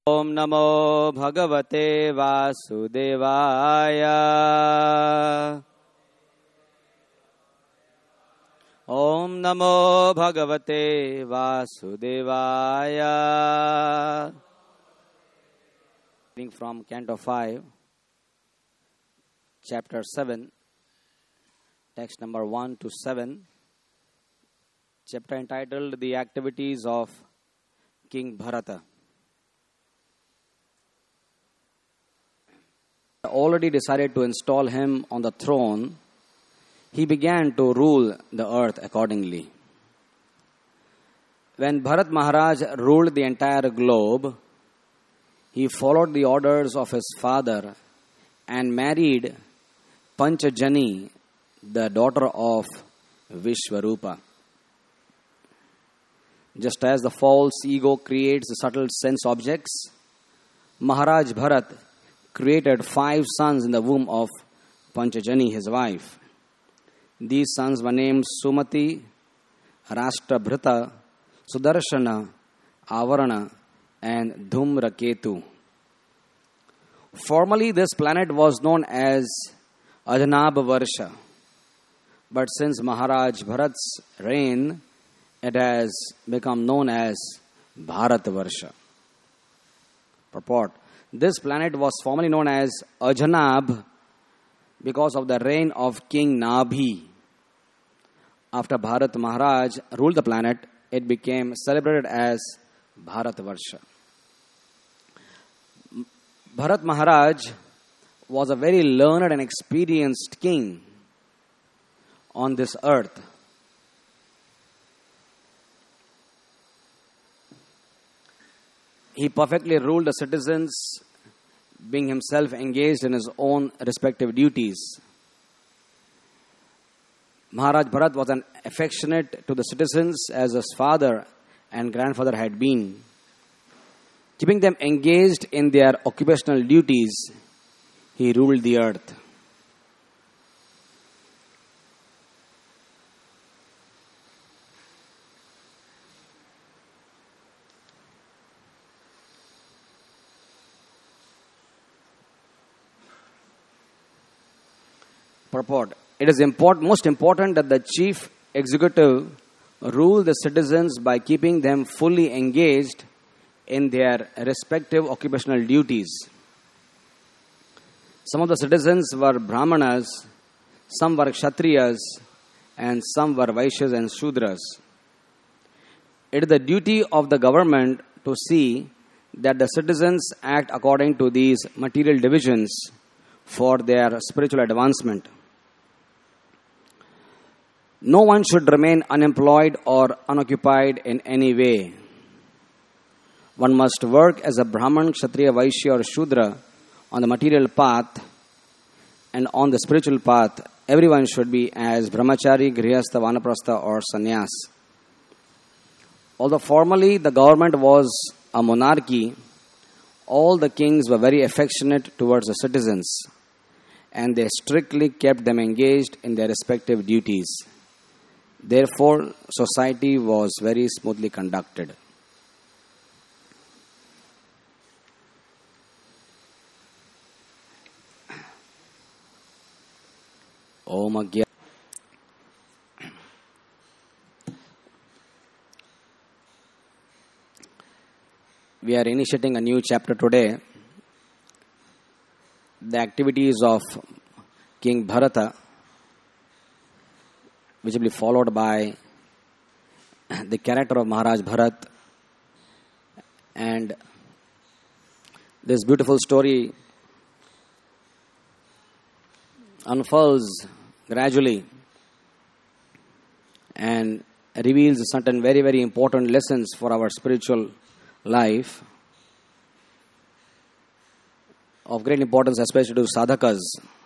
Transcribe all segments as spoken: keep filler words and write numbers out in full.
ओम नमो भगवते वासुदेवाय। ओम नमो भगवते वासुदेवाय. Reading from Canto five, Chapter seven, text number one to seven, chapter entitled The Activities of King Bharata. Already decided to install him on the throne, he began to rule the earth accordingly. When Bharat Maharaj ruled the entire globe, he followed the orders of his father and married Panchajani, the daughter of Vishwarupa. Just as the false ego creates the subtle sense objects, Maharaj Bharat created five sons in the womb of Panchajani, his wife. These sons were named Sumati, Rashtrabhrata, Sudarshana, Avarana, and Dhumraketu. Formerly, this planet was known as Ajnab Varsha, but since Maharaj Bharat's reign, it has become known as Bharat Varsha. Purport: this planet was formerly known as Ajnab because of the reign of King Nabhi. After Bharat Maharaj ruled the planet, it became celebrated as Bharat Varsha. Bharat Maharaj was a very learned and experienced king on this earth. He perfectly ruled the citizens, being himself engaged in his own respective duties. Maharaj Bharat was an affectionate to the citizens as his father and grandfather had been. Keeping them engaged in their occupational duties, he ruled the earth. Purport: it is important, most important that the chief executive rule the citizens by keeping them fully engaged in their respective occupational duties. Some of the citizens were Brahmanas, some were Kshatriyas, and some were Vaishyas and Shudras. It is the duty of the government to see that the citizens act according to these material divisions for their spiritual advancement. No one should remain unemployed or unoccupied in any way. One must work as a Brahman, Kshatriya, Vaishya or Shudra on the material path, and on the spiritual path, everyone should be as Brahmachari, Grihastha, Vanaprastha or Sannyas. Although formally the government was a monarchy, all the kings were very affectionate towards the citizens, and they strictly kept them engaged in their respective duties. Therefore, society was very smoothly conducted. Om Agya. We are initiating a new chapter today. The activities of King Bharata, which will be followed by the character of Maharaj Bharat. And this beautiful story unfurls gradually and reveals certain very, very important lessons for our spiritual life of great importance, especially to sadhakas.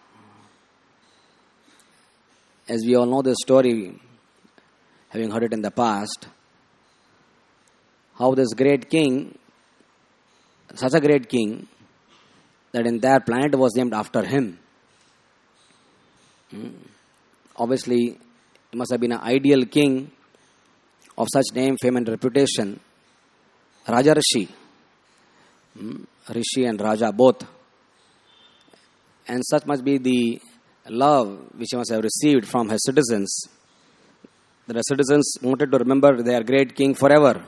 As we all know this story, having heard it in the past, how this great king, such a great king, that entire planet was named after him. Hmm. Obviously, he must have been an ideal king of such name, fame and reputation, Rajarshi. Hmm? Rishi and Raja both. And such must be the love which he must have received from his citizens, that the citizens wanted to remember their great king forever.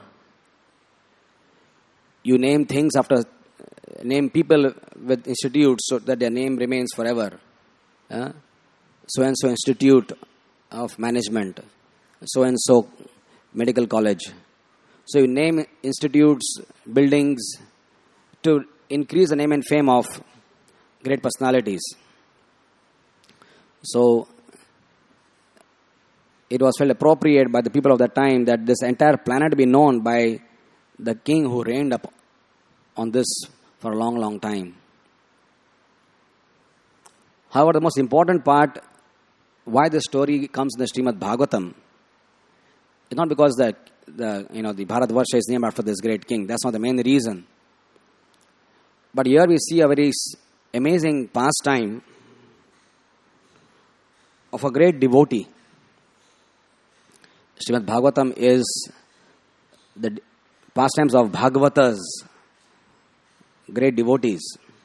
You name things after, name people with institutes so that their name remains forever. Uh, so and so institute of management, so and so medical college. So you name institutes, buildings to increase the name and fame of great personalities. So it was felt appropriate by the people of that time that this entire planet be known by the king who reigned up on this for a long, long time. However, the most important part, why the story comes in the Srimad Bhagavatam, is not because the, the you know the Bharatvarsha is named after this great king. That's not the main reason. But here we see a very amazing pastime of a great devotee. Srimad Bhagavatam is the pastimes of Bhagavatas, great devotees.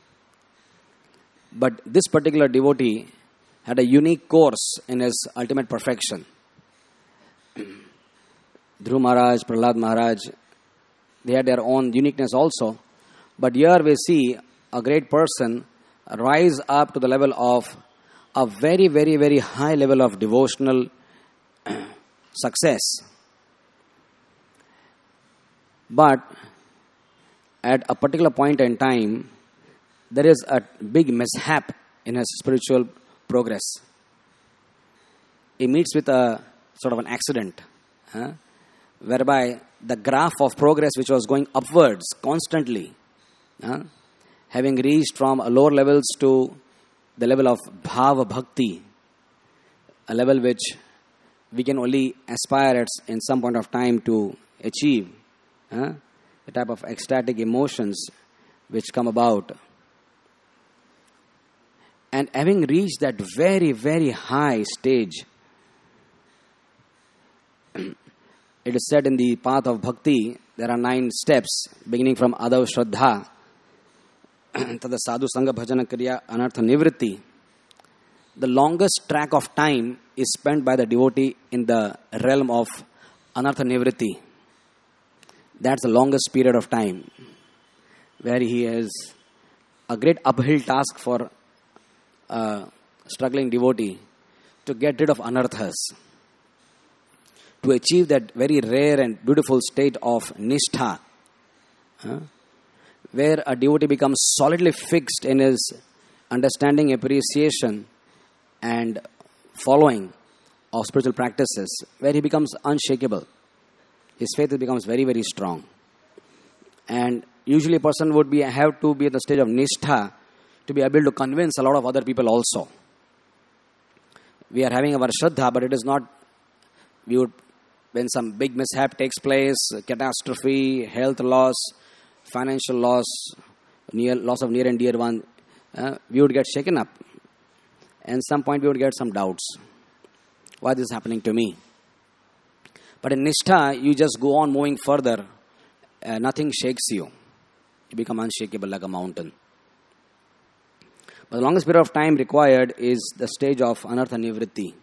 But this particular devotee had a unique course in his ultimate perfection. Dhruv Maharaj, Prahlad Maharaj, they had their own uniqueness also. But here we see a great person rise up to the level of a very, very, very high level of devotional success. But at a particular point in time, there is a big mishap in his spiritual progress. He meets with a sort of an accident, huh, whereby the graph of progress which was going upwards constantly, huh, having reached from lower levels to the level of bhava bhakti, a level which we can only aspire at in some point of time to achieve, huh, the type of ecstatic emotions which come about. And having reached that very, very high stage, it is said in the path of bhakti, there are nine steps, beginning from Adav Shraddha, Tada Sadhu Sangha Bhajana Kriya Anartha Nivritti. The longest track of time is spent by the devotee in the realm of Anartha Nivritti. That's the longest period of time, where he has a great uphill task for a struggling devotee to get rid of anarthas, to achieve that very rare and beautiful state of nishtha, huh, where a devotee becomes solidly fixed in his understanding, appreciation, and following of spiritual practices, where he becomes unshakable. His faith becomes very, very strong. And usually a person would be have to be at the stage of nishtha to be able to convince a lot of other people also. We are having our shraddha, but it is not, we would, when some big mishap takes place, catastrophe, health loss, financial loss, near, loss of near and dear one, uh, we would get shaken up. And some point we would get some doubts. Why this is happening to me? But in nishtha, you just go on moving further. Uh, nothing shakes you. You become unshakable like a mountain. But the longest period of time required is the stage of anartha nivritti.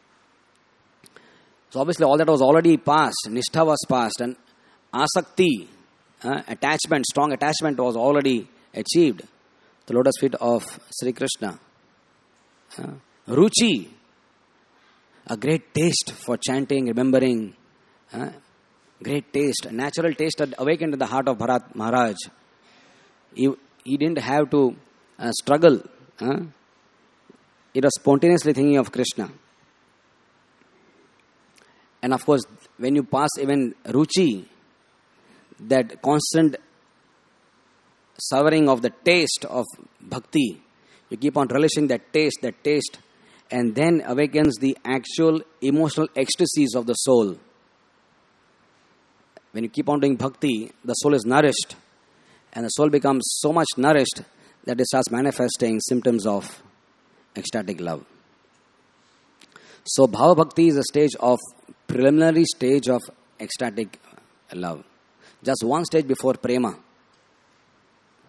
So obviously all that was already past. Nishtha was past. And asakti, uh, attachment, strong attachment was already achieved. The lotus feet of Sri Krishna. Uh, ruchi, a great taste for chanting, remembering. Uh, great taste, a natural taste had awakened in the heart of Bharat Maharaj. He, he didn't have to uh, struggle. Uh, he was spontaneously thinking of Krishna. And of course, when you pass even ruchi, that constant savoring of the taste of bhakti, you keep on relishing that taste, that taste, and then awakens the actual emotional ecstasies of the soul. When you keep on doing bhakti, the soul is nourished, and the soul becomes so much nourished that it starts manifesting symptoms of ecstatic love. So bhava bhakti is a stage of, preliminary stage of ecstatic love. Just one stage before prema.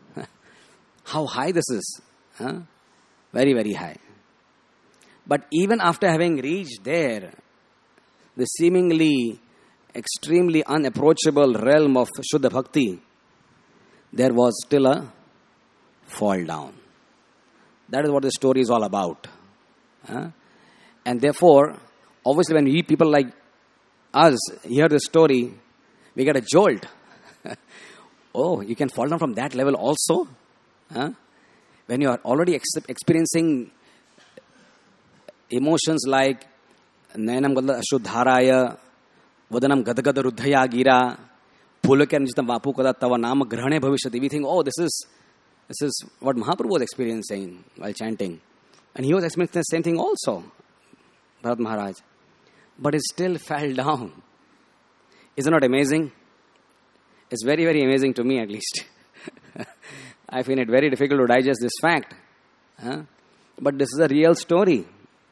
how high this is. Huh? Very, very high. But even after having reached there, the seemingly extremely unapproachable realm of Shuddha Bhakti, there was still a fall down. That is what the story is all about. Huh? And therefore, obviously when we people like us hear this story, we get a jolt. Oh, you can fall down from that level also? Huh? When you are already ex- experiencing emotions like Nayanam Gadla Ashuddharaya, Vadanam Gadagada Ruddhaya Gira, Pulakyan Jitam Vapu Kada Tava Nama Grahane Bhavishyati. We think, oh, this is this is what Mahaprabhu was experiencing while chanting. And he was experiencing the same thing also, Bharat Maharaj. But it still fell down. Isn't it amazing? It's very, very amazing to me at least. I find it very difficult to digest this fact. Huh? But this is a real story.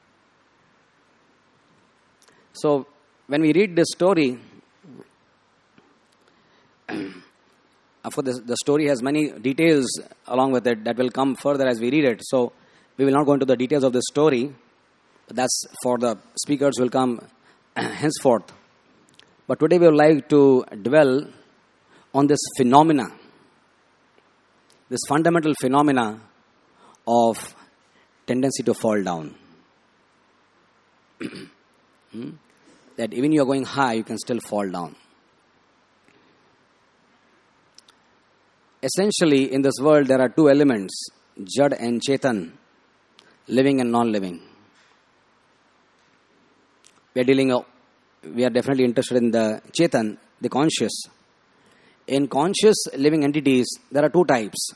So, when we read this story, of course, the, the story has many details along with it that will come further as we read it. So, we will not go into the details of the story. That's for the speakers who will come henceforth. But today we would like to dwell on this phenomena, this fundamental phenomena of tendency to fall down. hmm? That even you are going high, you can still fall down. Essentially, in this world, there are two elements, Jad and Chetan, living and non-living. We are dealing, we are definitely interested in the Chetan, the conscious. In conscious living entities, there are two types.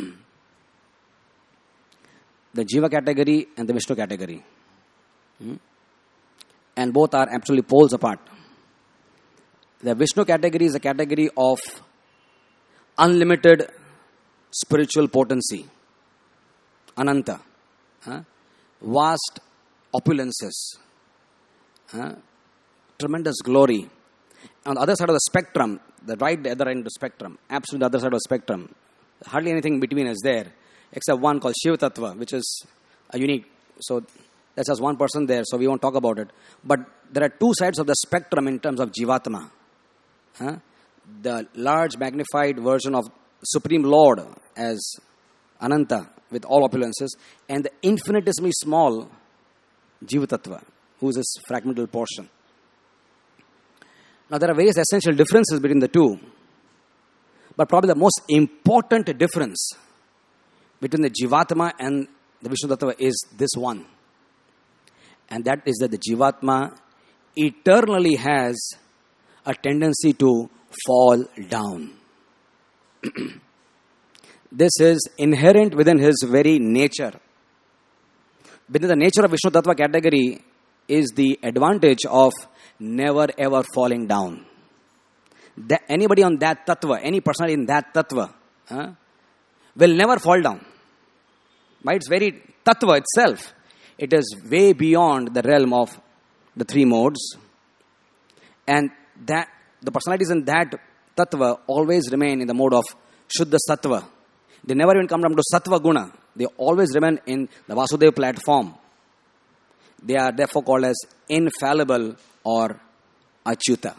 The Jiva category and the Vishnu category. Hmm? And both are absolutely poles apart. The Vishnu category is a category of unlimited spiritual potency. Ananta. Huh? Vast opulences. Huh? Tremendous glory. On the other side of the spectrum, the right the other end of the spectrum, absolutely the other side of the spectrum, hardly anything between is there, except one called Shiva Tattva, which is a unique. So that's just one person there, so we won't talk about it. But there are two sides of the spectrum in terms of Jivatma. Huh? The large magnified version of Supreme Lord as Ananta with all opulences, and the infinitesimally small Jiva Tattva, who is this fragmental portion. Now, there are various essential differences between the two. But probably the most important difference between the Jivatma and the Vishnu Tattva is this one. And that is that the Jivatma eternally has a tendency to fall down. This is inherent within his very nature. Within the nature of Vishnu Tattva category is the advantage of never ever falling down. That anybody on that tattva, any personality in that tattva, huh, will never fall down. By its very tattva itself, it is way beyond the realm of the three modes. And that the personalities in that tattva always remain in the mode of Shuddha Sattva. They never even come down to Sattva Guna. They always remain in the Vasudeva platform. They are therefore called as infallible or Achyuta.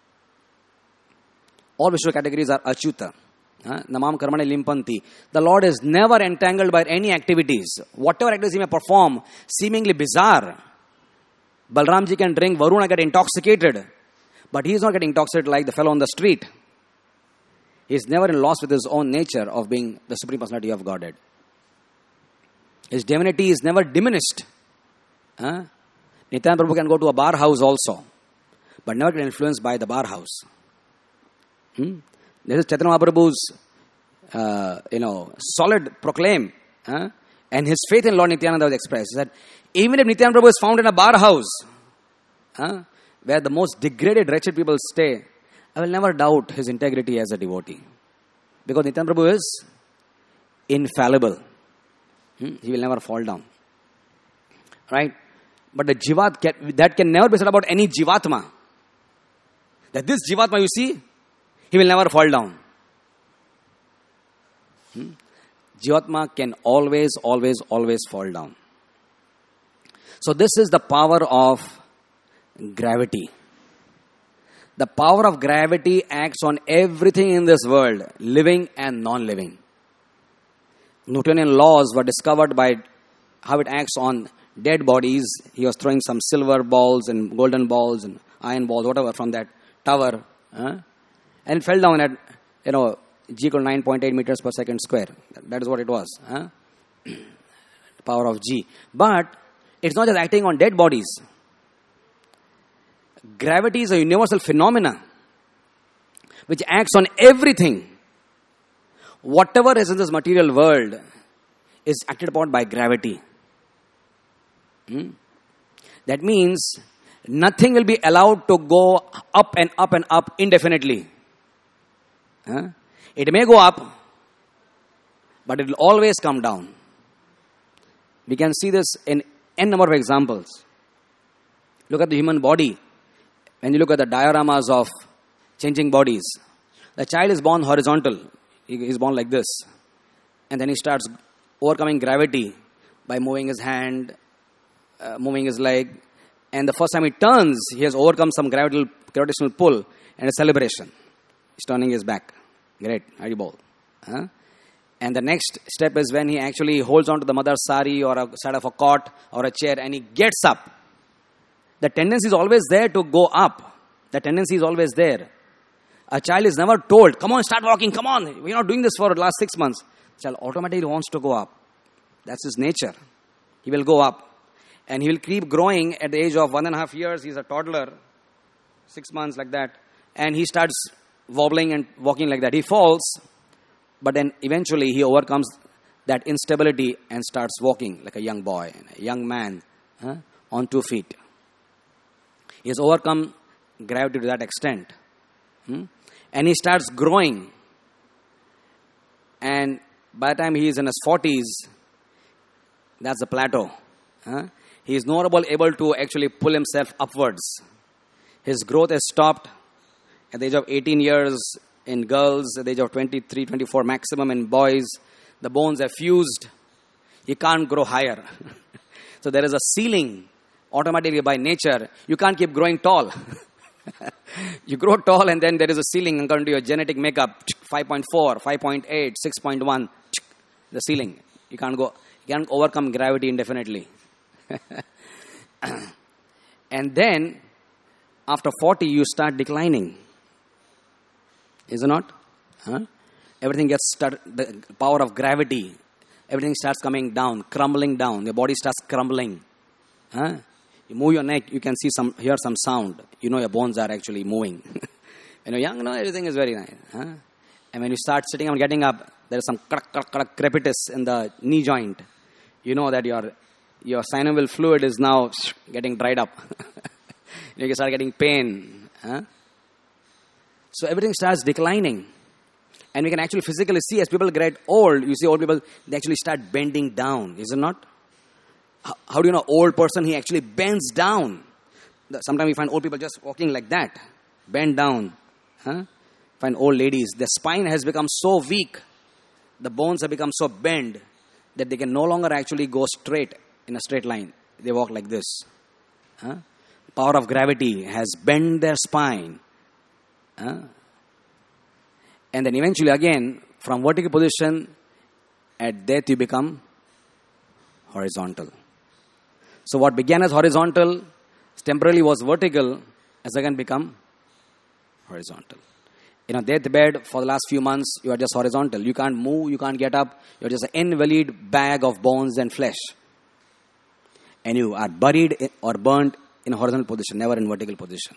All Vishnu categories are Achyuta. Huh? Namam Karmane Limpanti. The Lord is never entangled by any activities. Whatever activities he may perform, seemingly bizarre. Balramji can drink, Varuna get intoxicated. But he is not getting intoxicated like the fellow on the street. He is never in loss with his own nature of being the Supreme Personality of Godhead. His divinity is never diminished. Huh? Nityananda Prabhu can go to a bar house also, but never get influenced by the bar house. Hmm? This is Chaitanya Mahaprabhu's, uh, you know, solid proclaim. Huh? And his faith in Lord Nityananda was expressed. He said, even if Nityananda Prabhu is found in a bar house, huh, where the most degraded, wretched people stay, I will never doubt his integrity as a devotee. Because Nityananda Prabhu is infallible. Hmm? He will never fall down. Right? But the jivat, can, that can never be said about any jivatma. That this jivatma, you see, he will never fall down. Hmm? Jivatma can always, always, always fall down. So this is the power of gravity. The power of gravity acts on everything in this world, living and non-living. Newtonian laws were discovered by how it acts on dead bodies. He was throwing some silver balls and golden balls and iron balls, whatever, from that tower. Huh? And it fell down at, you know, G equal nine point eight meters per second square. That is what it was. Huh? Power of G. But it's not just acting on dead bodies. Gravity is a universal phenomena which acts on everything. Whatever is in this material world is acted upon by gravity. Hmm? That means nothing will be allowed to go up and up and up indefinitely. Huh? It may go up, but it will always come down. We can see this in n number of examples. Look at the human body. When you look at the dioramas of changing bodies, the child is born horizontal. He is born like this. And then he starts overcoming gravity by moving his hand, uh, moving his leg. And the first time he turns, he has overcome some gravitational, gravitational pull and a celebration. He's turning his back. Great, Hari Bol. Huh? And the next step is when he actually holds on to the mother's sari or a side of a cot or a chair and he gets up. The tendency is always there to go up. The tendency is always there. A child is never told, come on, start walking, come on. We're not doing this for the last six months. The child automatically wants to go up. That's his nature. He will go up. And he will keep growing at the age of one and a half years. He's a toddler, six months like that. And he starts wobbling and walking like that. He falls, but then eventually he overcomes that instability and starts walking like a young boy, a young man, huh, on two feet. He has overcome gravity to that extent. Hmm? And he starts growing. And by the time he is in his forties, that's the plateau. Huh? He is no longer able to actually pull himself upwards. His growth has stopped at the age of eighteen years in girls, at the age of twenty-three, twenty-four maximum in boys. The bones are fused. He can't grow higher. So there is a ceiling automatically by nature. You can't keep growing tall. You grow tall and then there is a ceiling according to your genetic makeup. five point four, five point eight, six point one. The ceiling. You can't go. You can't overcome gravity indefinitely. And then after forty you start declining. Is it not? Huh? Everything gets start, the power of gravity. Everything starts coming down, crumbling down. Your body starts crumbling. Huh? You move your neck, you can see some, hear some sound. You know your bones are actually moving. When you're young, no, everything is very nice. Huh? And when you start sitting and getting up, there is some crack, crack, crack, crepitus in the knee joint. You know that your your synovial fluid is now getting dried up. You start getting pain. Huh? So everything starts declining. And we can actually physically see as people get old, you see old people, they actually start bending down. Is it not? How, how do you know old person, he actually bends down? Sometimes we find old people just walking like that. Bend down. Huh? Find old ladies. Their spine has become so weak. The bones have become so bent that they can no longer actually go straight in a straight line. They walk like this. Huh? The power of gravity has bent their spine. Huh? And then eventually again, from vertical position, at death you become horizontal. So what began as horizontal, temporarily was vertical, has again become horizontal. In a deathbed, for the last few months, you are just horizontal. You can't move, you can't get up. You're just an invalid bag of bones and flesh. And you are buried or burnt in a horizontal position, never in vertical position.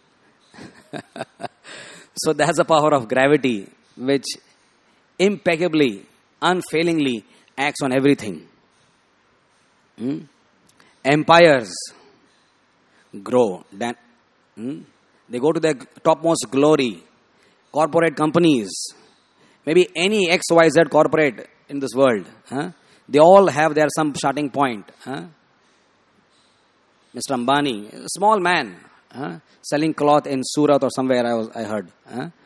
So that's the power of gravity, which impeccably, unfailingly acts on everything. Hmm? Empires grow. Then, hmm? They go to their topmost glory. Corporate companies, maybe any X Y Z corporate in this world, huh? They all have their some starting point. Huh? Mister Ambani, a small man, huh? Selling cloth in Surat or somewhere I was I heard. Huh?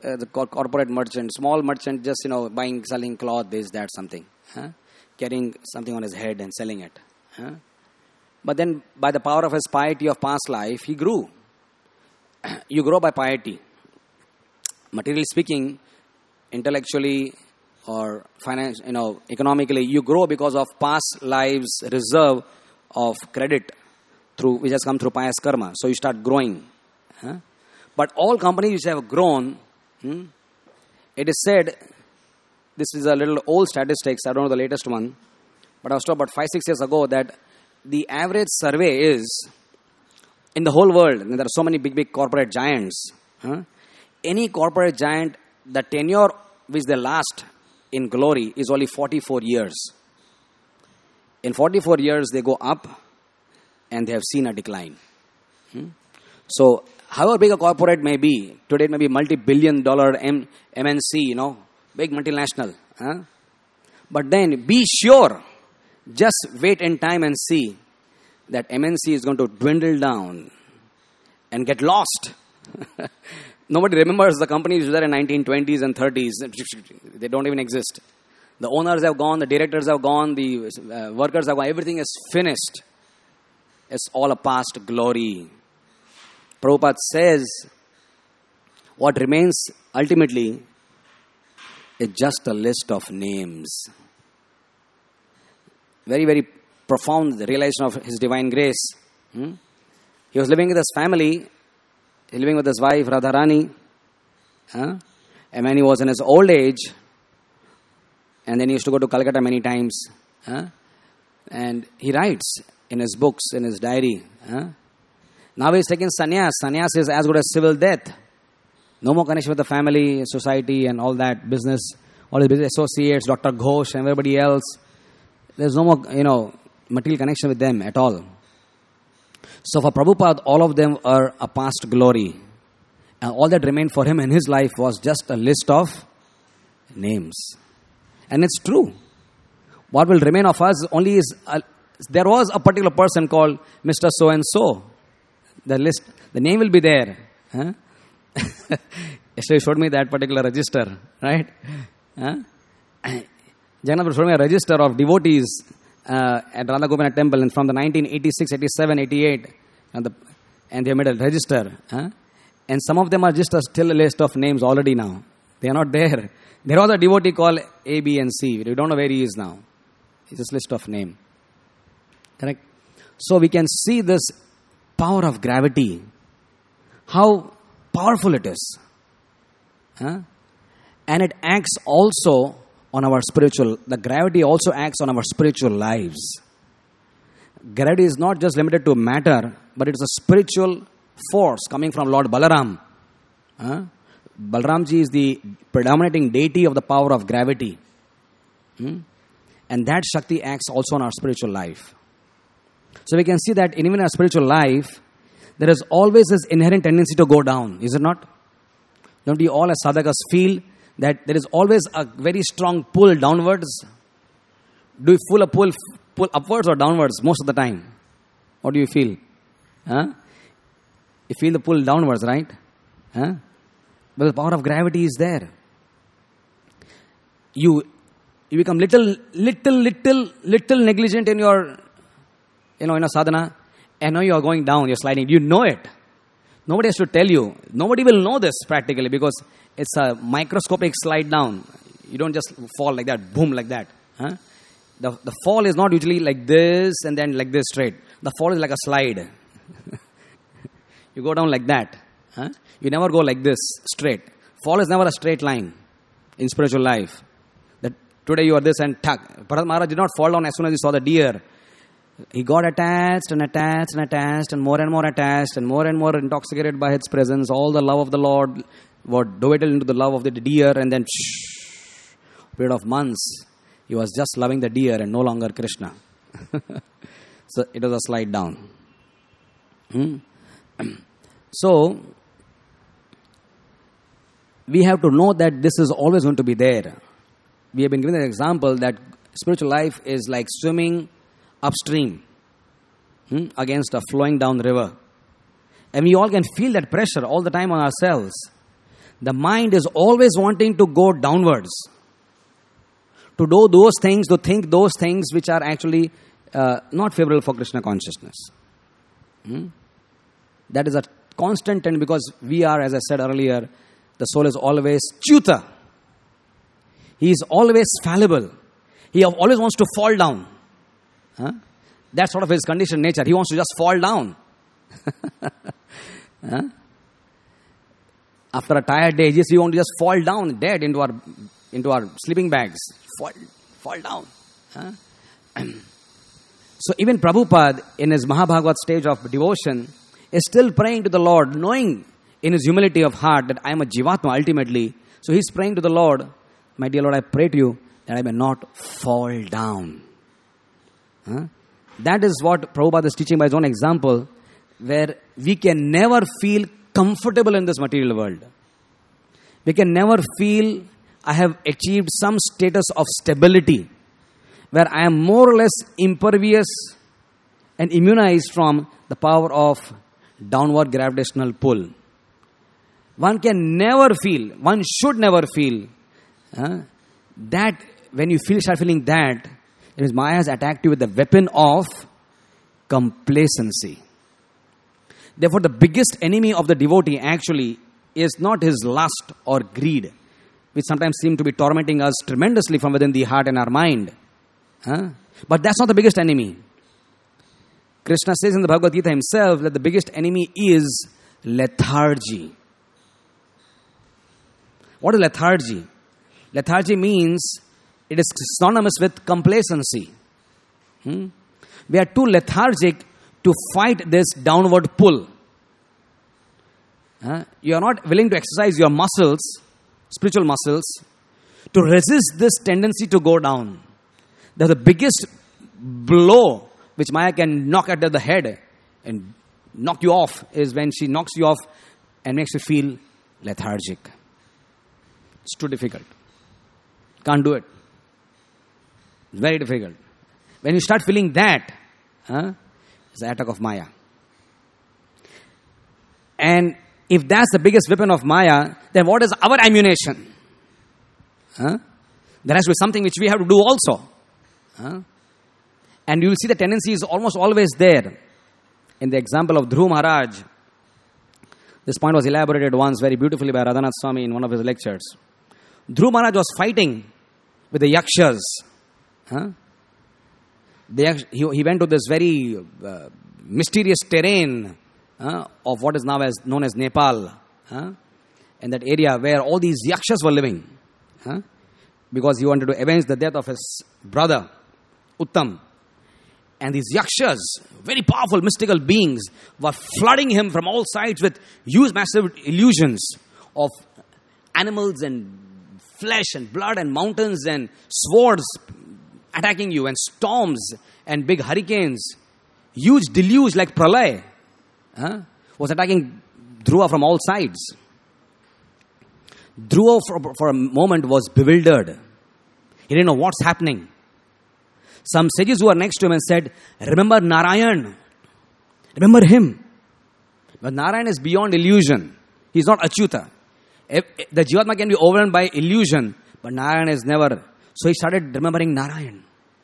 uh, the cor- corporate merchant, small merchant, just, you know, buying, selling cloth, this, that, something. Huh? Carrying something on his head and selling it. Huh? But then, by the power of his piety of past life, he grew. You grow by piety. Materially speaking, intellectually or finance, you know, economically, you grow because of past lives' reserve of credit through which has come through pious karma. So you start growing. Huh? But all companies which have grown, hmm, it is said, this is a little old statistics, I don't know the latest one, but I was told about five, six years ago that the average survey is, in the whole world, and there are so many big, big corporate giants, huh, any corporate giant, the tenure which they last in glory is only forty-four years. In forty-four years, they go up and they have seen a decline. Hmm? So, however big a corporate may be, today it may be multi-billion dollar M- MNC, you know, big multinational. Huh? But then be sure, just wait in time and see that M N C is going to dwindle down and get lost. Nobody remembers the companies which were there in nineteen twenties and thirties. They don't even exist. The owners have gone, the directors have gone, the uh, workers have gone. Everything is finished. It's all a past glory. Prabhupada says, what remains ultimately is just a list of names. Very, very profound realization of His divine grace. Hmm? He was living with his family, living with his wife Radharani, huh? And when he was in his old age, and then he used to go to Calcutta many times, huh? And he writes in his books, in his diary, huh? Now he's taking sannyas. Sannyas is as good as civil death. No more connection with the family, society, and all that business, all his business associates, Doctor Ghosh, and everybody else. There's no more, you know, material connection with them at all. So for Prabhupada, all of them are a past glory. And all that remained for him in his life was just a list of names. And it's true. What will remain of us only is, a, there was a particular person called Mister So-and-so. The list, the name will be there. Huh? Yesterday showed me that particular register, right? Huh? Jagannath showed me a register of devotees uh, at Radha Gopinath temple, and from the nineteen eighty-six, eighty-seven, eighty-eight, and, the, and they made a register. Huh? And some of them are just a still a list of names already now. They are not there. There was a devotee called A, B, and C. We don't know where he is now. It's just a list of name. Correct? So we can see this power of gravity. How powerful it is. Huh? And it acts also on our spiritual, the gravity also acts on our spiritual lives. Gravity is not just limited to matter, but it's a spiritual force coming from Lord Balaram. Huh? Balaramji is the predominating deity of the power of gravity. Hmm? And that Shakti acts also on our spiritual life. So we can see that even in our spiritual life, there is always this inherent tendency to go down, is it not? Don't we all as sadhakas feel that there is always a very strong pull downwards? Do you feel a pull, pull upwards or downwards most of the time? What do you feel? Huh? You feel the pull downwards, right? Huh? But the power of gravity is there. You, you become little, little, little, little negligent in your, you know, in a sadhana, and now you are going down, you're sliding. You know it. Nobody has to tell you. Nobody will know this practically because it's a microscopic slide down. You don't just fall like that, boom, like that. Huh? The, the fall is not usually like this and then like this straight. The fall is like a slide. You go down like that. Huh? You never go like this, straight. Fall is never a straight line in spiritual life. That today you are this and tuck. Bharat Maharaj did not fall down as soon as he saw the deer. He got attached and attached and attached and more and more attached and more and more intoxicated by its presence. All the love of the Lord was divided into the love of the deer, and then shh, period of months, he was just loving the deer and no longer Krishna. So it was a slide down. Hmm? So we have to know that this is always going to be there. We have been given an example that spiritual life is like swimming upstream hmm, against a flowing down river. And we all can feel that pressure all the time on ourselves. The mind is always wanting to go downwards. To do those things, to think those things which are actually uh, not favorable for Krishna consciousness. Hmm? That is a constant tendency, because we are, as I said earlier, the soul is always চ্যুতা. He is always fallible. He always wants to fall down. Huh? That's sort of his conditioned nature. He wants to just fall down. Huh? After a tired day, just we want to just fall down dead into our into our sleeping bags. Fall, fall down. Huh? So even Prabhupada, in his Mahabhagavad stage of devotion, is still praying to the Lord, knowing in his humility of heart that I am a Jivatma ultimately. So he's praying to the Lord, my dear Lord, I pray to you that I may not fall down. Huh? That is what Prabhupada is teaching by his own example, where we can never feel comfortable in this material world. We can never feel I have achieved some status of stability where I am more or less impervious and immunized from the power of downward gravitational pull. One can never feel, one should never feel uh, that when you feel, start feeling that, it means Maya has attacked you with the weapon of complacency. Therefore, the biggest enemy of the devotee actually is not his lust or greed, which sometimes seem to be tormenting us tremendously from within the heart and our mind. Huh? But that's not the biggest enemy. Krishna says in the Bhagavad Gita himself that the biggest enemy is lethargy. What is lethargy? Lethargy means it is synonymous with complacency. Hmm? We are too lethargic to fight this downward pull. Uh, you are not willing to exercise your muscles, spiritual muscles, to resist this tendency to go down. That the biggest blow which Maya can knock at the head and knock you off is when she knocks you off and makes you feel lethargic. It's too difficult. Can't do it. Very difficult. When you start feeling that, huh, it's the attack of Maya. And if that's the biggest weapon of Maya, then what is our ammunition? Huh? There has to be something which we have to do also. Huh? And you will see the tendency is almost always there. In the example of Dhruv Maharaj, this point was elaborated once very beautifully by Radhanath Swami in one of his lectures. Dhruv Maharaj was fighting with the Yakshas. Huh? The, he, he went to this very uh, mysterious terrain uh, of what is now as known as Nepal. Uh, in that area where all these Yakshas were living. Uh, because he wanted to avenge the death of his brother, Uttam. And these Yakshas, very powerful mystical beings, were flooding him from all sides with huge massive illusions of animals and flesh and blood and mountains and swords attacking you and storms and big hurricanes. Huge deluge like Pralay huh, was attacking Dhruva from all sides. Dhruva for, for a moment was bewildered. He didn't know what's happening. Some sages who were next to him and said, remember Narayan. Remember him. But Narayan is beyond illusion. He's not Achyuta. If, if the Jivatma can be overwhelmed by illusion, but Narayan is never. So he started remembering Narayan.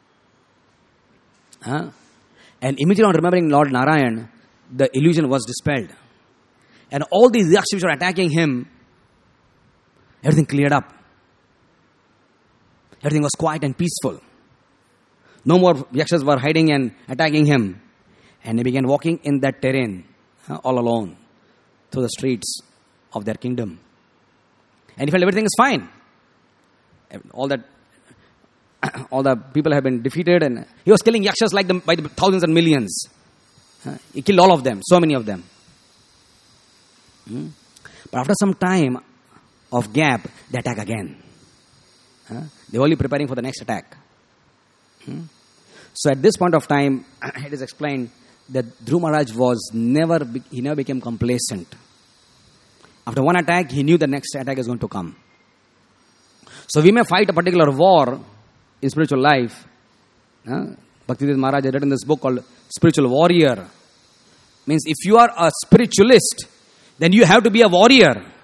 Huh? And immediately on remembering Lord Narayan, the illusion was dispelled. And all these yakshas which were attacking him, everything cleared up. Everything was quiet and peaceful. No more yakshas were hiding and attacking him. And he began walking in that terrain, uh, all alone, through the streets of their kingdom. And he felt everything is fine. All that, all the people have been defeated, and he was killing yakshas like them by the thousands and millions. Uh, he killed all of them, so many of them. Hmm? But after some time of gap, they attack again. Uh, they're only preparing for the next attack. Hmm? So at this point of time, it is explained that Dhruv Maharaj was never, he never became complacent. After one attack, he knew the next attack is going to come. So we may fight a particular war in spiritual life. Huh? Bhaktivedanta Maharaj had written this book called Spiritual Warrior. Means if you are a spiritualist, then you have to be a warrior.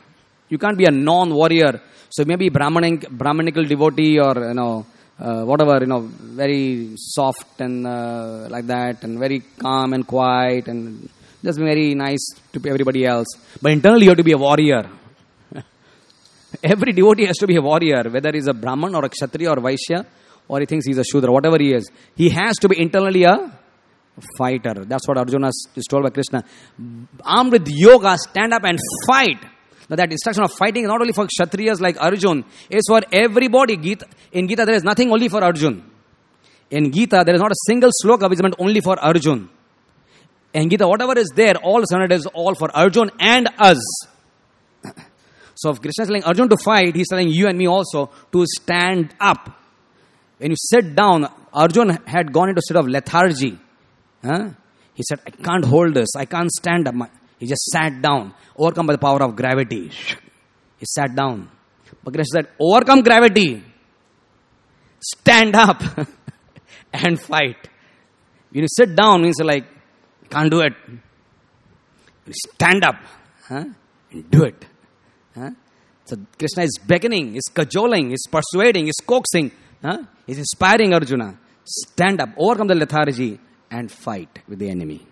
You can't be a non-warrior. So maybe Brahmanic, Brahmanical devotee or, you know, uh, whatever, you know, very soft and uh, like that, and very calm and quiet and just very nice to everybody else. But internally you have to be a warrior. Every devotee has to be a warrior, whether he's a Brahman or a Kshatriya or Vaishya, or he thinks he's a Shudra, whatever he is. He has to be internally a fighter. That's what Arjuna is told by Krishna. Armed with yoga, stand up and fight. Now that instruction of fighting is not only for Kshatriyas like Arjun, it's for everybody. Gita, in Gita there is nothing only for Arjun. In Gita there is not a single sloka which is meant only for Arjun. In Gita whatever is there, all surrendered is all for Arjun and us. So if Krishna is telling Arjun to fight, he is telling you and me also to stand up. When you sit down, Arjun had gone into a state of lethargy. Huh? He said, I can't hold this, I can't stand up. He just sat down, overcome by the power of gravity. He sat down. But Krishna said, overcome gravity, stand up and fight. When you sit down, means like, can't do it. You stand up, huh? And do it. Huh? So Krishna is beckoning, is cajoling, is persuading, is coaxing, huh? Is inspiring Arjuna. Stand up, overcome the lethargy and fight with the enemy.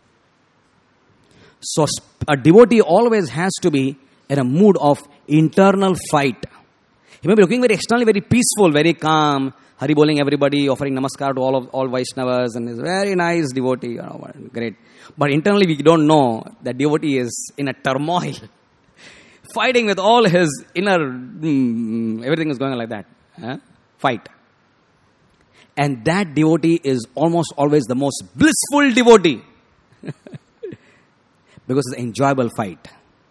So a devotee always has to be in a mood of internal fight. He may be looking very externally, very peaceful, very calm, hari bowling everybody, offering namaskar to all of all Vaishnavas, and is a very nice devotee, you know, great. But internally we don't know that devotee is in a turmoil, fighting with all his inner, mm, everything is going on like that. Huh? Fight. And that devotee is almost always the most blissful devotee. Because it's an enjoyable fight.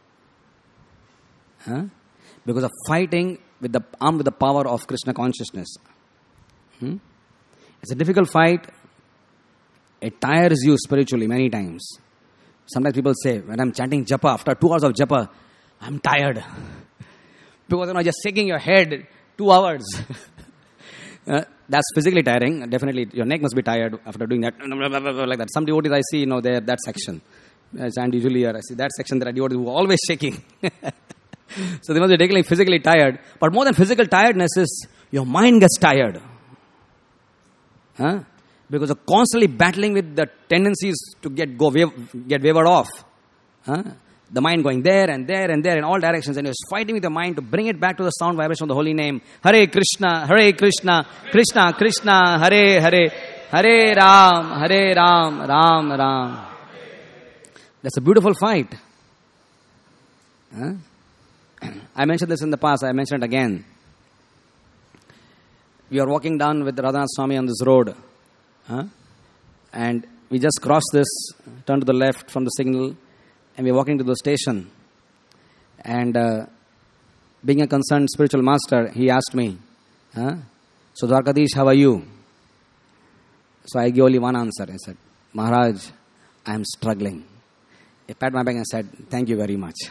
Huh? Because of fighting with the armed with the power of Krishna consciousness. Hmm? It's a difficult fight. It tires you spiritually many times. Sometimes people say, when I'm chanting japa, after two hours of japa, I'm tired. Because you know, just shaking your head two hours. uh, that's physically tiring. Definitely, your neck must be tired after doing that. Like that. Some devotees I see, you know, they're that section. I chant usually here. I see that section, there are devotees who are always shaking. So they must be taking physically tired. But more than physical tiredness is, your mind gets tired. Huh? Because of constantly battling with the tendencies to get go get wavered off. Huh? The mind going there and there and there in all directions, and you're fighting with the mind to bring it back to the sound vibration of the holy name. Hare Krishna, Hare Krishna, Krishna Krishna, Hare Hare, Hare Ram, Hare Ram, Ram Ram. That's a beautiful fight. Huh? I mentioned this in the past, I mentioned it again. We are walking down with Radhanath Swami on this road. Huh? And we just crossed this, turn to the left from the signal, and we're walking to the station. And uh, being a concerned spiritual master, he asked me, huh? So Dwarkadish, how are you? So I gave only one answer. I said, Maharaj, I am struggling. He patted my back and said, thank you very much.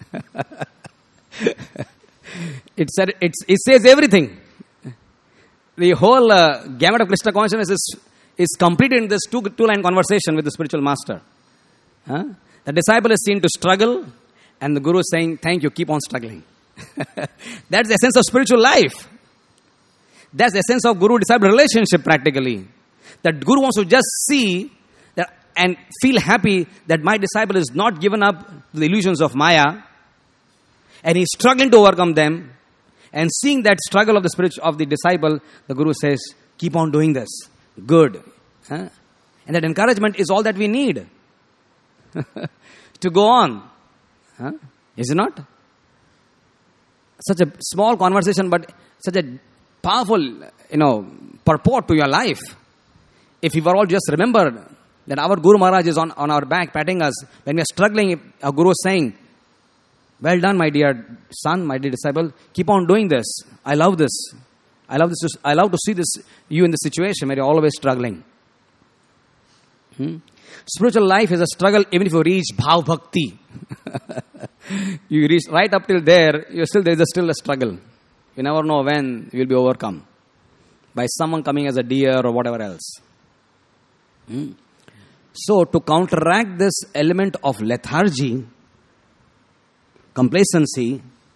it said it's, it says everything. The whole uh, gamut of Krishna consciousness is, is completed in this two, two-line conversation with the spiritual master. Huh? The disciple is seen to struggle, and the Guru is saying, thank you, keep on struggling. That's the essence of spiritual life. That's the essence of Guru-disciple relationship practically. That Guru wants to just see that and feel happy that my disciple is not given up to the illusions of Maya, and he's struggling to overcome them. And seeing that struggle of the spirit of the disciple, the Guru says, keep on doing this. Good. Huh? And that encouragement is all that we need to go on. Huh? Is it not? Such a small conversation, but such a powerful, you know, purport to your life. If we were all just remember that our Guru Maharaj is on, on our back, patting us, when we are struggling, our Guru is saying, well done, my dear son, my dear disciple. Keep on doing this. I love this. I love this. I love to see this you in this situation where you're always struggling. Hmm? Spiritual life is a struggle even if you reach Bhav Bhakti. You reach right up till there, you're still there is a still a struggle. You never know when you will be overcome by someone coming as a deer or whatever else. Hmm? So to counteract this element of lethargy, complacency,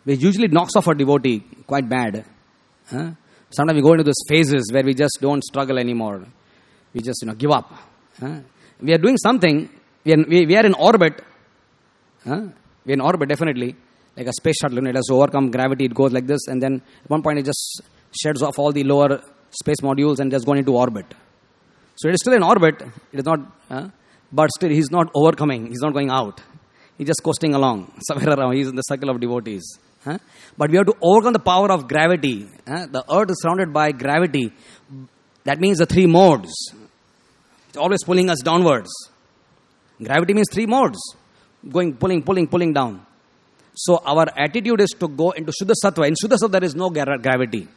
which usually knocks off a devotee quite bad. Huh? Sometimes we go into those phases where we just don't struggle anymore. We just, you know, give up. Huh? We are doing something. We are, we, we are in orbit. Huh? We are in orbit, definitely. Like a space shuttle, you know, it has to overcome gravity. It goes like this, and then at one point it just sheds off all the lower space modules and just going into orbit. So it is still in orbit. It is not, uh, but still he is not overcoming. He is not going out. He is just coasting along somewhere around. He is in the circle of devotees. Huh? But we have to overcome the power of gravity. Huh? The earth is surrounded by gravity. That means the three modes. It's always pulling us downwards. Gravity means three modes. Going, pulling, pulling, pulling down. So our attitude is to go into Shuddha Sattva. In Shuddha Sattva there is no gra- gravity.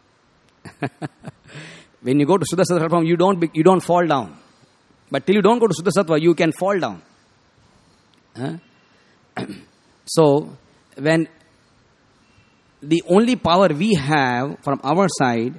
When you go to Shuddha Sattva, you don't, be, you don't fall down. But till you don't go to Shuddha Sattva, you can fall down. Huh? So, when the only power we have from our side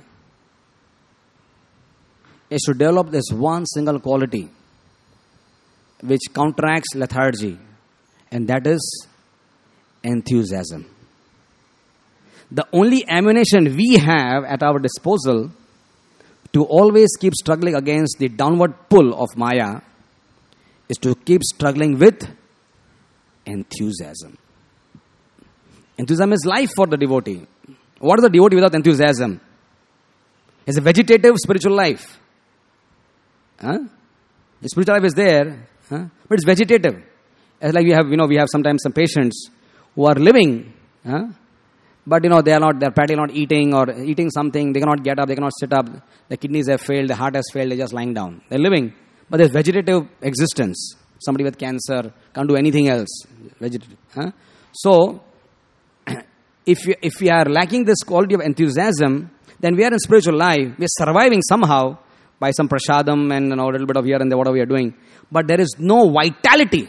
is to develop this one single quality which counteracts lethargy, and that is enthusiasm. The only ammunition we have at our disposal to always keep struggling against the downward pull of Maya is to keep struggling with enthusiasm. Enthusiasm is life for the devotee. What is the devotee without enthusiasm? It's a vegetative spiritual life. Huh? The spiritual life is there, huh? But it's vegetative. It's like we have, you know, we have sometimes some patients who are living, huh? But you know, they are not, they're practically not eating or eating something. They cannot get up, they cannot sit up. The kidneys have failed, the heart has failed, they're just lying down. They're living, but there's vegetative existence. Somebody with cancer can't do anything else. Vegetative. Huh? So, if we, if we are lacking this quality of enthusiasm, then we are in spiritual life. We are surviving somehow by some prasadam and, you know, a little bit of here and there, whatever we are doing. But there is no vitality.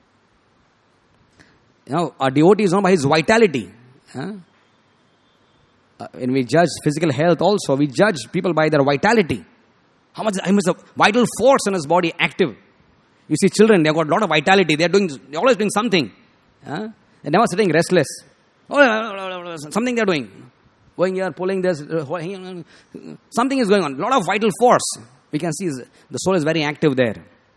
You know, a devotee is known by his vitality. Huh? Uh, when we judge physical health also, we judge people by their vitality. How much, how much the vital force in his body active. You see children, they've got a lot of vitality. They're doing, they're always doing something. Huh? They're never sitting restless. Oh, something they're doing. Going here, pulling this. Something is going on. A lot of vital force. We can see the soul is very active there.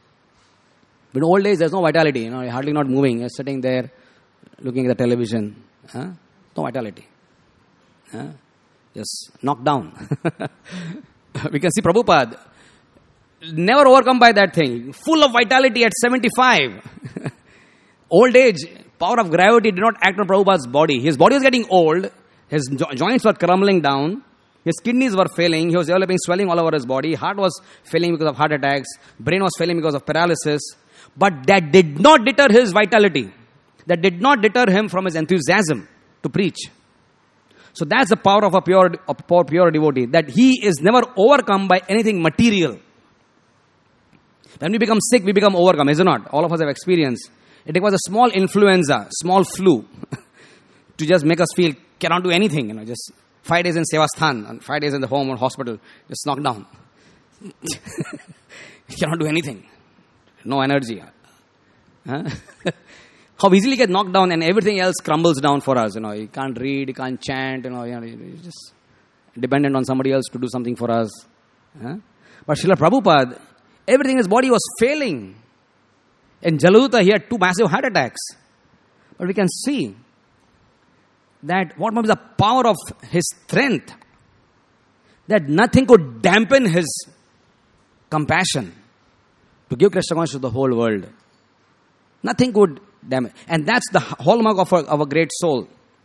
But in old days, there's no vitality. You know, you're hardly not moving. You're sitting there, looking at the television. Huh? No vitality. Huh? Just knocked down. We can see Prabhupada, never overcome by that thing. Full of vitality at seventy-five. Old age, power of gravity did not act on Prabhupada's body. His body was getting old. His jo- joints were crumbling down. His kidneys were failing. He was developing swelling all over his body. Heart was failing because of heart attacks. Brain was failing because of paralysis. But that did not deter his vitality. That did not deter him from his enthusiasm to preach. So that's the power of a pure, a pure, pure devotee. That he is never overcome by anything material. When we become sick, we become overcome, is it not? All of us have experienced. It was a small influenza, small flu, to just make us feel cannot do anything. You know, just five days in Sevasthan, and five days in the home or hospital, just knocked down. Cannot do anything. No energy. Huh? How easily get knocked down and everything else crumbles down for us. You know, you can't read, you can't chant. You know, you're just dependent on somebody else to do something for us. Huh? But Srila Prabhupada, everything in his body was failing. In Jaladutta, he had two massive heart attacks. But we can see that what might be the power of his strength, that nothing could dampen his compassion to give Krishna consciousness to the whole world. Nothing could dampen. And that's the hallmark of a, of a great soul.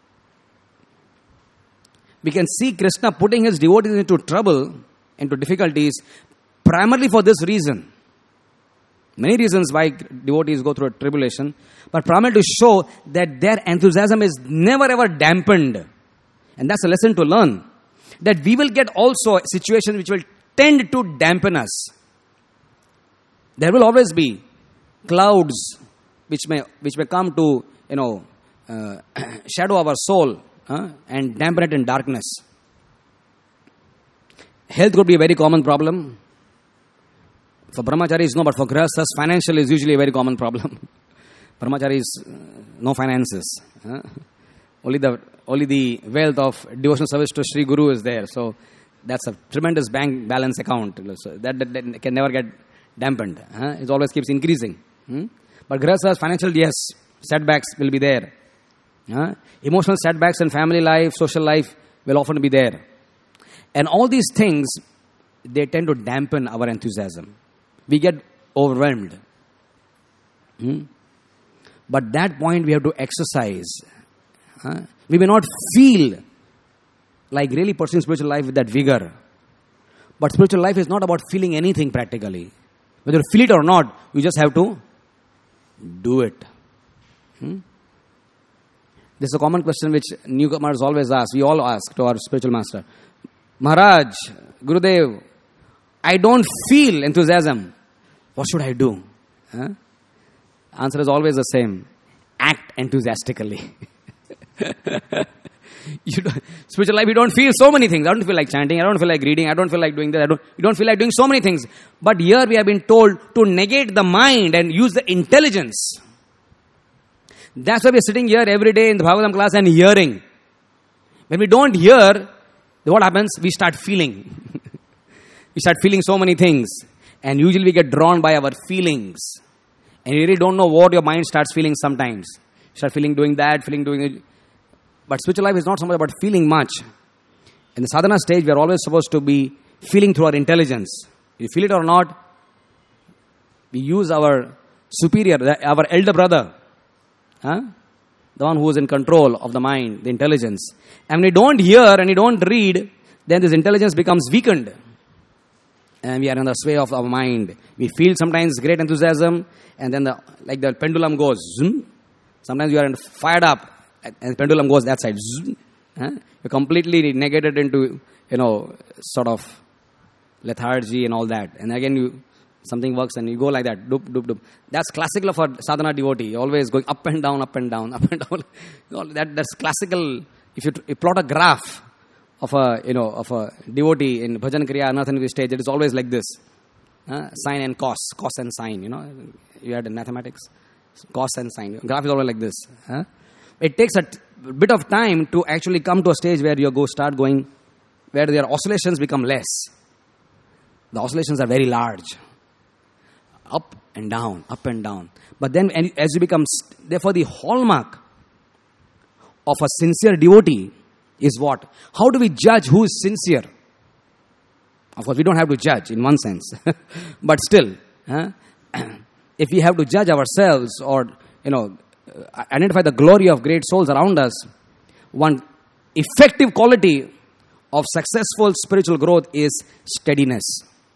We can see Krishna putting his devotees into trouble, into difficulties, primarily for this reason. Many reasons why devotees go through a tribulation, but primarily to show that their enthusiasm is never ever dampened. And that's a lesson to learn. That we will get also situations which will tend to dampen us. There will always be clouds which may which may come to, you know, uh, shadow our soul uh, and dampen it in darkness. Health could be a very common problem. For brahmacharis, no, but for grihasthas, financial is usually a very common problem. Brahmacharis, uh, no finances. Huh? Only the only the wealth of devotional service to Sri Guru is there. So that's a tremendous bank balance account. So that, that, that can never get dampened. Huh? It always keeps increasing. Hmm? But Grihastha's financial, yes, setbacks will be there. Huh? Emotional setbacks in family life, social life will often be there. And all these things, they tend to dampen our enthusiasm. We get overwhelmed. Hmm? But that point we have to exercise. Huh? We may not feel like really pursuing spiritual life with that vigor. But spiritual life is not about feeling anything practically. Whether you feel it or not, you just have to do it. Hmm? This is a common question which newcomers always ask. We all ask to our spiritual master. Maharaj, Gurudev, I don't feel enthusiasm. What should I do? Huh? Answer is always the same. Act enthusiastically. You don't, spiritual life, you don't feel so many things. I don't feel like chanting. I don't feel like reading. I don't feel like doing that. I don't, you don't feel like doing so many things. But here we have been told to negate the mind and use the intelligence. That's why we're sitting here every day in the Bhagavatam class and hearing. When we don't hear, what happens? We start feeling. We start feeling so many things. And usually we get drawn by our feelings. And you really don't know what your mind starts feeling sometimes. You start feeling doing that, feeling doing it. But spiritual life is not so much about feeling much. In the sadhana stage, we are always supposed to be feeling through our intelligence. You feel it or not, we use our superior, our elder brother, huh? The one who is in control of the mind, the intelligence. And when we don't hear and we don't read, then this intelligence becomes weakened. And we are in the sway of our mind. We feel sometimes great enthusiasm, and then the like the pendulum goes. Zoom. Sometimes you are fired up, and the pendulum goes that side. Zoom. Huh? You're completely negated into, you know, sort of lethargy and all that. And again, you something works and you go like that. Doop, doop, doop. That's classical of a sadhana devotee. You're always going up and down, up and down, up and down. that, that's classical. If you, you plot a graph of a, you know, of a devotee in bhajan kriya, anathanvi stage, it is always like this. Uh, sine and cos, cos and sine, you know. You had in mathematics, cos and sine. Graph is always like this. Huh? It takes a t- bit of time to actually come to a stage where you go start going, where their oscillations become less. The oscillations are very large. Up and down, up and down. But then as you become, therefore the hallmark of a sincere devotee is what? How do we judge who is sincere? Of course, we don't have to judge in one sense. But still, huh? If we have to judge ourselves or, you know, identify the glory of great souls around us, one effective quality of successful spiritual growth is steadiness.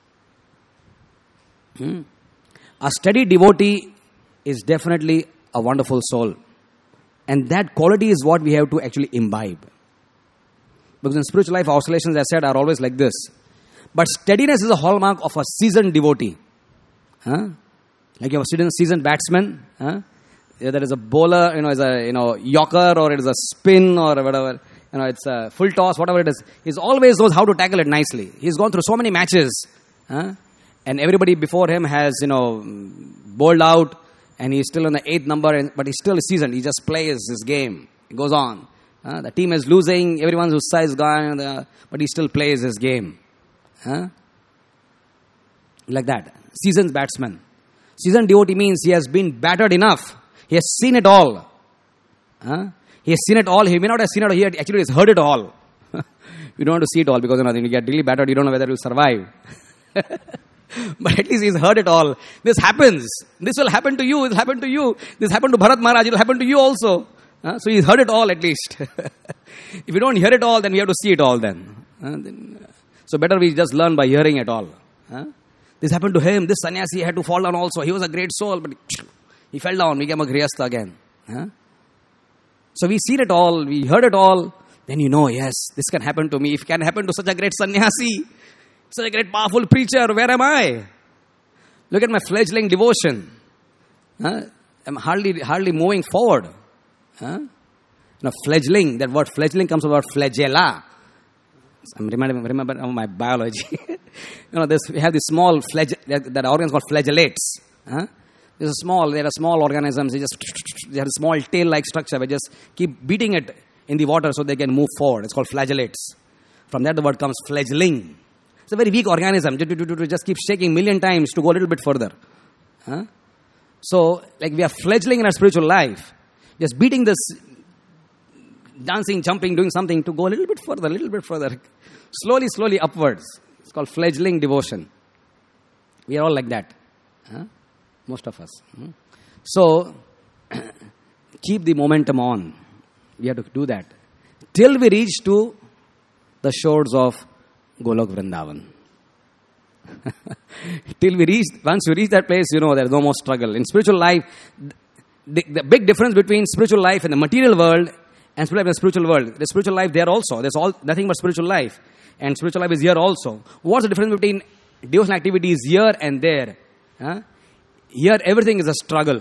Hmm? A steady devotee is definitely a wonderful soul. And that quality is what we have to actually imbibe. Because in spiritual life, oscillations, as I said, are always like this. But steadiness is a hallmark of a seasoned devotee. Huh? Like you have a seasoned, seasoned batsman. Huh? There is a bowler, you know, is a you know yorker, or it is a spin, or whatever. You know, it's a full toss, whatever it is. He always knows how to tackle it nicely. He's gone through so many matches. Huh? And everybody before him has, you know, bowled out, and he's still on the eighth number, and, but he's still seasoned. He just plays his game. He goes on. Uh, the team is losing, everyone's size gone, uh, but he still plays his game. Huh? Like that. Seasoned batsman. Seasoned devotee means he has been battered enough. He has seen it all. Huh? He has seen it all. He may not have seen it all. He actually has heard it all. You don't want to see it all because, you know, when you get really battered, you don't know whether you'll survive. But at least he's heard it all. This happens. This will happen to you. It will happen to you. This happened to Bharat Maharaj. It will happen to you also. Uh, so he's heard it all at least. If you don't hear it all, then we have to see it all then. Uh, then uh, so better we just learn by hearing it all. Uh, this happened to him. This sannyasi had to fall down also. He was a great soul, but he, he fell down. We became a grihastha again. Uh, so we seen it all. We heard it all. Then you know, yes, this can happen to me. If it can happen to such a great sannyasi, such a great powerful preacher, where am I? Look at my fledgling devotion. Uh, I'm hardly, hardly moving forward. Huh? Now, fledgling, that word fledgling comes from the word flagella. I'm remembering, remember my biology. You know, this, we have this small flagell, that, that organ is called flagellates. Huh? There's a small, there are small organisms, they just, they have a small tail-like structure, we just keep beating it in the water so they can move forward. It's called flagellates. From that the word comes fledgling. It's a very weak organism. Just keep shaking million times to go a little bit further. Huh? So, like we are fledgling in our spiritual life. Just beating this, dancing, jumping, doing something to go a little bit further, a little bit further. Slowly, slowly upwards. It's called fledgling devotion. We are all like that. Huh? Most of us. Hmm? So, keep the momentum on. We have to do that. Till we reach to the shores of Golok Vrindavan. Till we reach, once we reach that place, you know, there is no more struggle. In spiritual life, the, the big difference between spiritual life in the material world and spiritual life in the spiritual world. There's spiritual life there also. There's all nothing but spiritual life. And spiritual life is here also. What's the difference between devotional activities here and there? Huh? Here, everything is a struggle.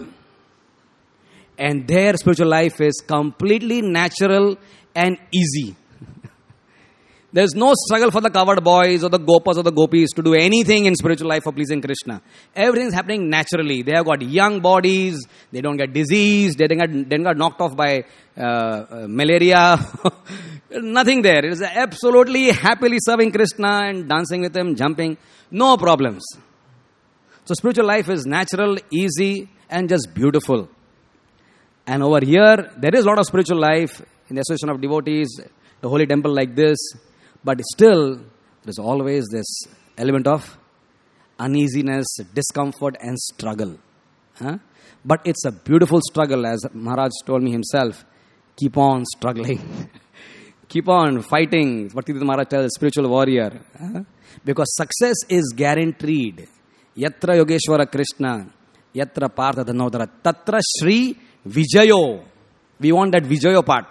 And there, spiritual life is completely natural and easy. There's no struggle for the covered boys or the gopas or the gopis to do anything in spiritual life for pleasing Krishna. Everything is happening naturally. They have got young bodies. They don't get diseased. They don't get, they don't get knocked off by uh, uh, malaria. Nothing there. It is absolutely happily serving Krishna and dancing with him, jumping. No problems. So spiritual life is natural, easy, and just beautiful. And over here, there is a lot of spiritual life in the association of devotees, the holy temple like this. But still, there is always this element of uneasiness, discomfort, and struggle. Huh? But it's a beautiful struggle, as Maharaj told me himself. Keep on struggling. Keep on fighting. Bhaktivedanta Maharaj tells, spiritual warrior. Huh? Because success is guaranteed. Yatra Yogeshwara Krishna, Yatra Partha Dhanodhara, Tatra Shri Vijayo. We want that Vijayo part.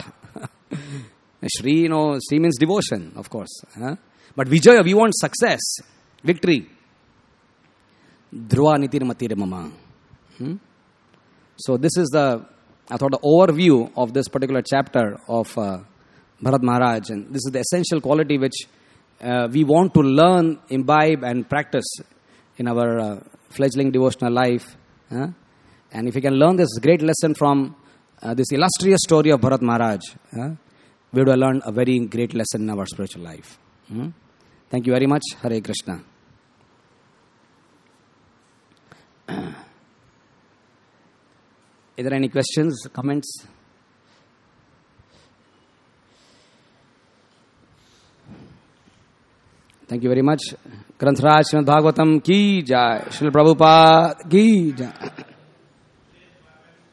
Shri, you know, Shri means devotion, of course. Huh? But Vijaya, we want success, victory. Dhruva nitir matir mama. Hmm? So this is the, I thought, the overview of this particular chapter of uh, Bharat Maharaj. And this is the essential quality which uh, we want to learn, imbibe and practice in our uh, fledgling devotional life. Huh? And if we can learn this great lesson from uh, this illustrious story of Bharat Maharaj, huh? we would have learned a very great lesson in our spiritual life. Hmm? Thank you very much. Hare Krishna. Is there any questions, comments? Thank you very much. Granth Raj Srimad Bhagavatam ki jai. Srila Prabhupada ki jai.